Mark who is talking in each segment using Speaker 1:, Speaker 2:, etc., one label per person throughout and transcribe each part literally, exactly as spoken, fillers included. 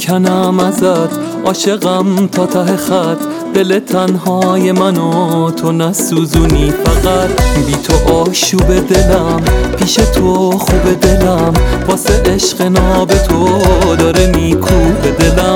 Speaker 1: میکنم ازت، عاشقم تا ته خط، دل تنهای منو تو نسوزونی فقط. بی تو آشوب دلم، پیش تو خوب دلم، واسه عشق ناب تو داره میکوب دلم.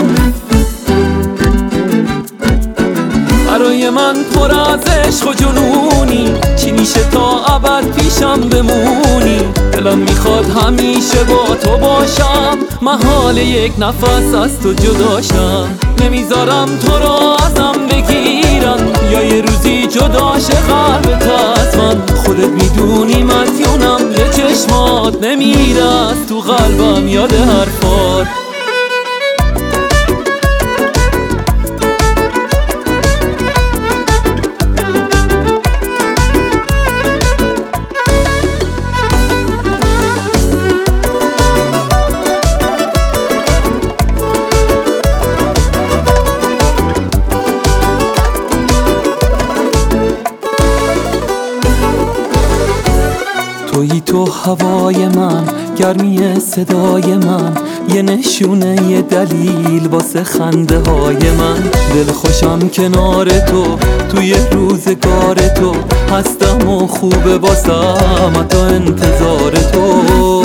Speaker 1: برای من پر از عشق و جنونی، چی میشه تا ابد پیشم بمونی؟ دلم میخواد همیشه با تو باشم، محال یک نفس از تو جداشم. نمیذارم تو رو ازم بگیرن، یا یه روزی جداشه قلبت از من. خودت میدونی مدیونم، یه چشمات نمیره از تو قلبم یاد حرفات. تویی تو هوای من، گرمی صدای من، یه نشونه یه دلیل واسه خنده های من. دل خوشم کنار تو، توی روزگار تو هستم و خوبه واسم تا انتظار تو.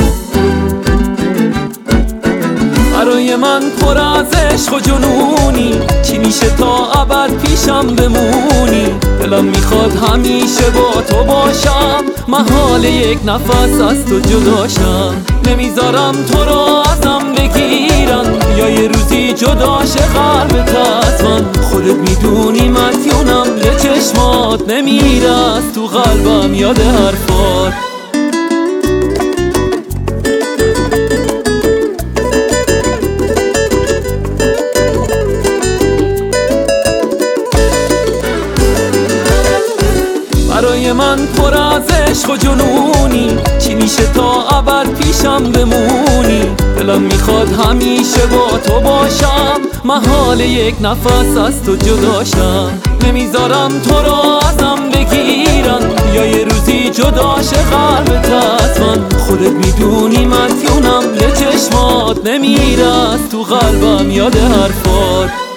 Speaker 1: برای من پر از عشق و جنونی، چی میشه تا ابد پیشم بمونی؟ دلم میخواد همیشه با تو باشم، محال یک نفس از تو جداشم. نمیذارم تو رو ازم بگیرن، یا یه روزی جداشه قلبت از من. خودت میدونی مدیونم، یه چشمات نمیره از تو قلبم یاد حرفات. برای من پر از عشق و جنونی، چی میشه تا ابد پیشم بمونی؟ دلم میخواد همیشه با تو باشم، محال یک نفس از تو جداشم. نمیذارم تو رو ازم بگیرن، یا یه روزی جداشه قلبت از من. خودت میدونی مدیونم، یه چشمات نمیره از تو قلبم یاد حرفات.